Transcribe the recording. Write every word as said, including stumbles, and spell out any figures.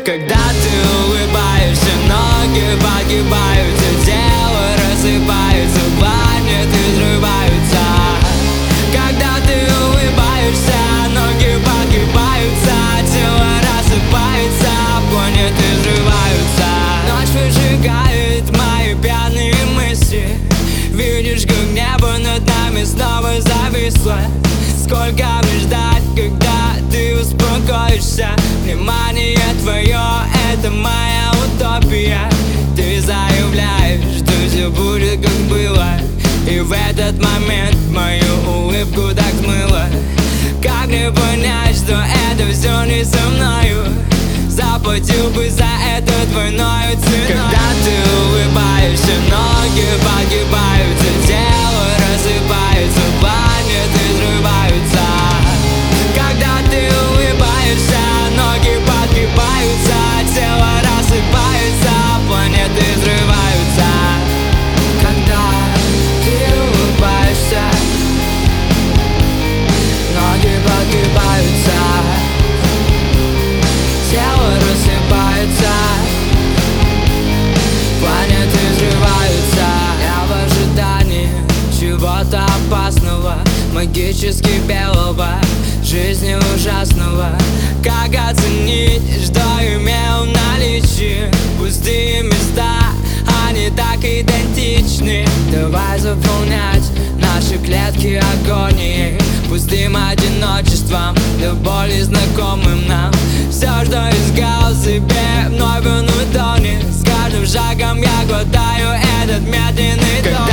Когда ты улыбаешься, ноги погибаются, тело рассыпается, планеты взрываются. Когда ты улыбаешься, ноги погибаются, тело рассыпается, планеты взрываются. Ночь выжигает мои пьяные мысли. Видишь, как небо над нами снова зависло. Сколько мне ждать, когда ты успокоишься? Внимание твое — это моя утопия. Ты заявляешь, что все будет как было, и в этот момент мою улыбку так смыло. Как мне понять, что это все не со мною? Заплатил бы за это двойной ценой. Когда ты улыбаешься, ноги погибаются, тело рассыпается, планеты взрываются. Когда ты улыбаешься, ноги погибаются, тело рассыпается, планеты взрываются. Когда ты улыбаешься, ноги погибаются, тело рассыпается, планеты взрываются. Я в ожидании чего-то опасного, магически белого, жизни ужасного. Как оценить, что имел в наличии? Пустые места, они так идентичны. Давай заполнять наши клетки агонией, пустым одиночеством, до боли знакомым нам. Все, что искал себе, вновь он утонет. С каждым шагом я глотаю этот медленный тон.